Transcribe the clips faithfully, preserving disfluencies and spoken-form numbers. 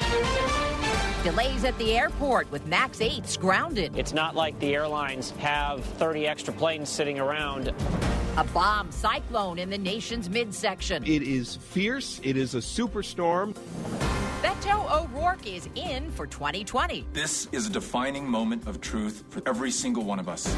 Delays at the airport with MAX eights grounded. It's not like the airlines have thirty extra planes sitting around. A bomb cyclone in the nation's midsection. It is fierce. It is a superstorm. Beto O'Rourke is in for twenty twenty. This is a defining moment of truth for every single one of us.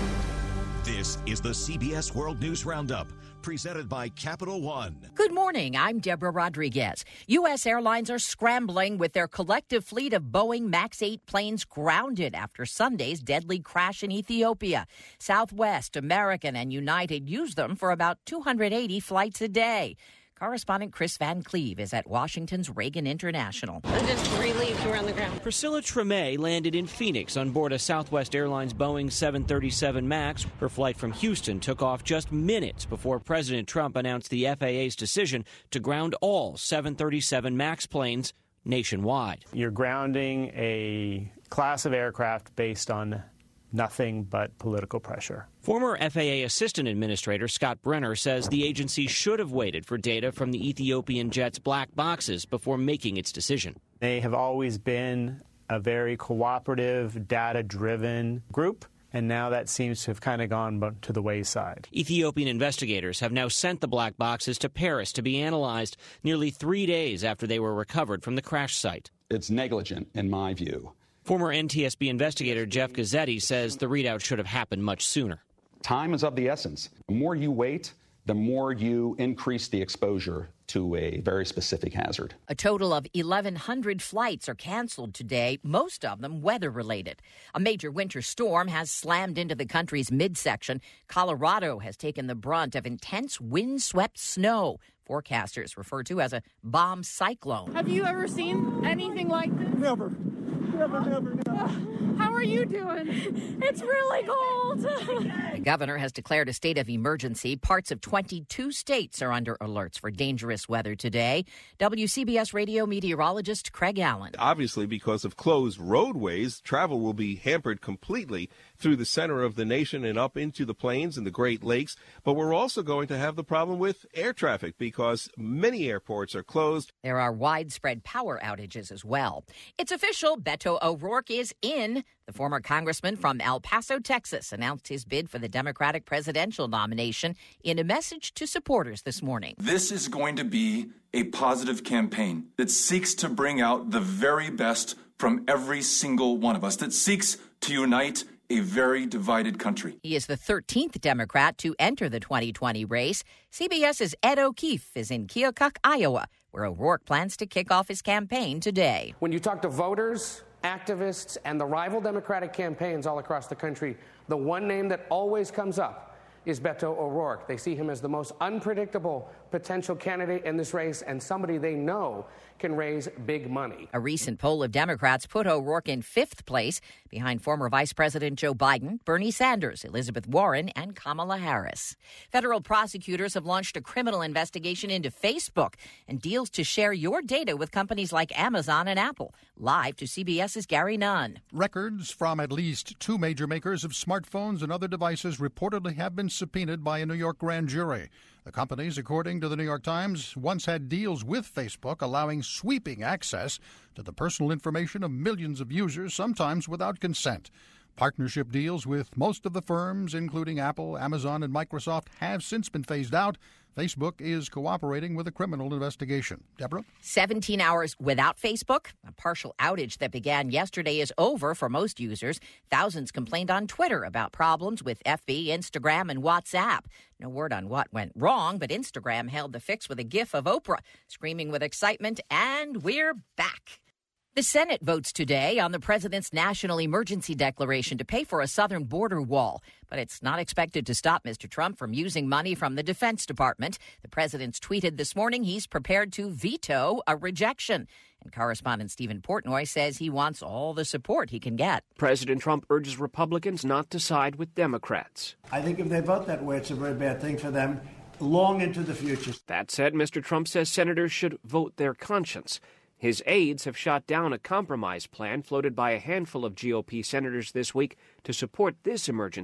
This is the C B S World News Roundup, presented by Capital One. Good morning. I'm Deborah Rodriguez. U S airlines are scrambling with their collective fleet of Boeing MAX eight planes grounded after Sunday's deadly crash in Ethiopia. Southwest, American, and United use them for about two hundred eighty flights a day. Correspondent Chris Van Cleve is at Washington's Reagan International. I'm just relieved we're on the ground. Priscilla Tremay landed in Phoenix on board a Southwest Airlines Boeing seven thirty-seven MAX. Her flight from Houston took off just minutes before President Trump announced the F A A's decision to ground all seven thirty-seven MAX planes nationwide. You're grounding a class of aircraft based on nothing but political pressure. Former F A A Assistant Administrator Scott Brenner says the agency should have waited for data from the Ethiopian jet's black boxes before making its decision. They have always been a very cooperative, data-driven group, and now that seems to have kind of gone to the wayside. Ethiopian investigators have now sent the black boxes to Paris to be analyzed nearly three days after they were recovered from the crash site. It's negligent, in my view. Former N T S B investigator Jeff Gazzetti says the readout should have happened much sooner. Time is of the essence. The more you wait, the more you increase the exposure to a very specific hazard. A total of eleven hundred flights are canceled today, most of them weather-related. A major winter storm has slammed into the country's midsection. Colorado has taken the brunt of intense wind-swept snow, forecasters refer to as a bomb cyclone. Have you ever seen anything like this? Never. Never, never, never. How are you doing? It's really cold. The governor has declared a state of emergency. Parts of twenty-two states are under alerts for dangerous weather today. W C B S radio meteorologist Craig Allen. Obviously, because of closed roadways, travel will be hampered completely through the center of the nation and up into the plains and the Great Lakes. But we're also going to have the problem with air traffic because many airports are closed. There are widespread power outages as well. It's official. Beto O'Rourke is in. The former congressman from El Paso, Texas, announced his bid for the Democratic presidential nomination in a message to supporters this morning. This is going to be a positive campaign that seeks to bring out the very best from every single one of us, that seeks to unite a very divided country. He is the thirteenth Democrat to enter the twenty twenty race. CBS's Ed O'Keefe is in Keokuk, Iowa, where O'Rourke plans to kick off his campaign today. When you talk to voters, activists, and the rival Democratic campaigns all across the country, the one name that always comes up is Beto O'Rourke. They see him as the most unpredictable potential candidate in this race and somebody they know can raise big money. A recent poll of Democrats put O'Rourke in fifth place behind former Vice President Joe Biden, Bernie Sanders, Elizabeth Warren, and Kamala Harris. Federal prosecutors have launched a criminal investigation into Facebook and deals to share your data with companies like Amazon and Apple. Live to CBS's Gary Nunn. Records from at least two major makers of smartphones and other devices reportedly have been subpoenaed by a New York grand jury. The companies, according to the New York Times, once had deals with Facebook allowing sweeping access to the personal information of millions of users, sometimes without consent. Partnership deals with most of the firms, including Apple, Amazon, and Microsoft, have since been phased out. Facebook is cooperating with a criminal investigation. Deborah? seventeen hours without Facebook. A partial outage that began yesterday is over for most users. Thousands complained on Twitter about problems with F B, Instagram, and WhatsApp. No word on what went wrong, but Instagram hailed the fix with a gif of Oprah screaming with excitement, and we're back. The Senate votes today on the president's national emergency declaration to pay for a southern border wall, but it's not expected to stop Mister Trump from using money from the Defense Department. The president's tweeted this morning he's prepared to veto a rejection. And correspondent Stephen Portnoy says he wants all the support he can get. President Trump urges Republicans not to side with Democrats. I think if they vote that way, it's a very bad thing for them long into the future. That said, Mister Trump says senators should vote their conscience. His aides have shot down a compromise plan floated by a handful of G O P senators this week to support this emergency,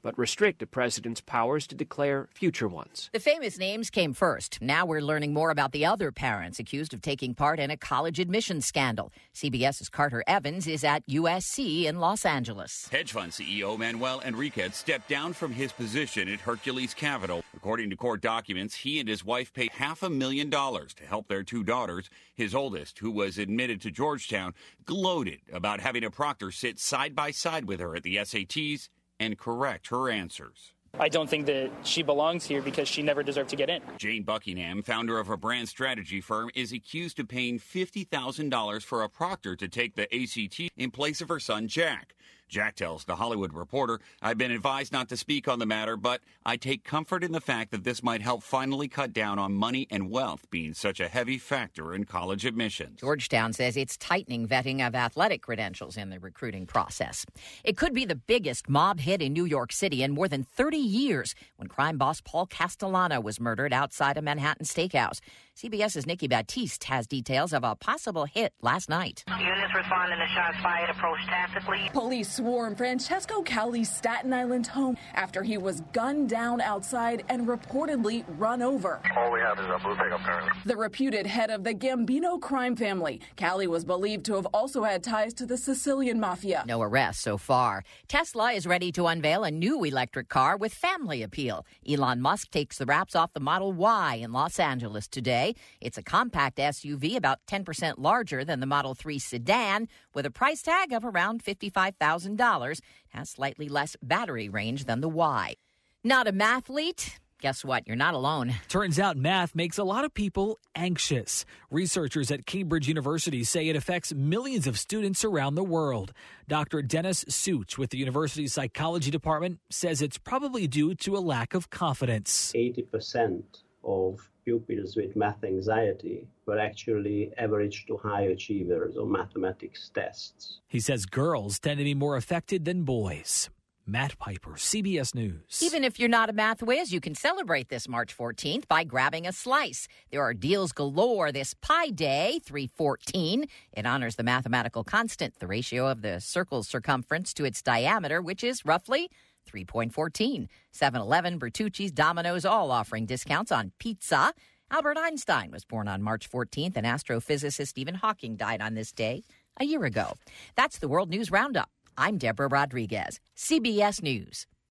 but restrict the president's powers to declare future ones. The famous names came first. Now we're learning more about the other parents accused of taking part in a college admissions scandal. CBS's Carter Evans is at U S C in Los Angeles. Hedge fund C E O Manuel Enriquez stepped down from his position at Hercules Capital. According to court documents, he and his wife paid half a million dollars to help their two daughters. His oldest, who was admitted to Georgetown, gloated about having a proctor sit side by side with her at the S A Ts and correct her answers. I don't think that she belongs here because she never deserved to get in. Jane Buckingham, founder of a brand strategy firm, is accused of paying fifty thousand dollars for a proctor to take the A C T in place of her son, Jack. Jack tells The Hollywood Reporter, "I've been advised not to speak on the matter, but I take comfort in the fact that this might help finally cut down on money and wealth being such a heavy factor in college admissions." Georgetown says it's tightening vetting of athletic credentials in the recruiting process. It could be the biggest mob hit in New York City in more than thirty years when crime boss Paul Castellano was murdered outside a Manhattan steakhouse. CBS's Nikki Baptiste has details of a possible hit last night. Units responding to shots fired approach tactically. Police swarmed Francesco Cali's Staten Island home after he was gunned down outside and reportedly run over. All we have is a blue pickup currently. The reputed head of the Gambino crime family, Cali was believed to have also had ties to the Sicilian mafia. No arrests so far. Tesla is ready to unveil a new electric car with family appeal. Elon Musk takes the wraps off the Model Y in Los Angeles today. It's a compact S U V about ten percent larger than the Model three sedan with a price tag of around fifty-five thousand dollars. It has slightly less battery range than the Y. Not a mathlete? Guess what? You're not alone. Turns out math makes a lot of people anxious. Researchers at Cambridge University say it affects millions of students around the world. Doctor Dennis Such with the university's psychology department says it's probably due to a lack of confidence. eighty percent of pupils with math anxiety were actually average to high achievers on mathematics tests. He says girls tend to be more affected than boys. Matt Piper, C B S News. Even if you're not a math whiz, you can celebrate this March fourteenth by grabbing a slice. There are deals galore this Pi Day, three fourteen. It honors the mathematical constant, the ratio of the circle's circumference to its diameter, which is roughly three point one four. seven eleven, Bertucci's, Domino's, all offering discounts on pizza. Albert Einstein was born on March fourteenth, and astrophysicist Stephen Hawking died on this day a year ago. That's the World News Roundup. I'm Deborah Rodriguez, C B S News.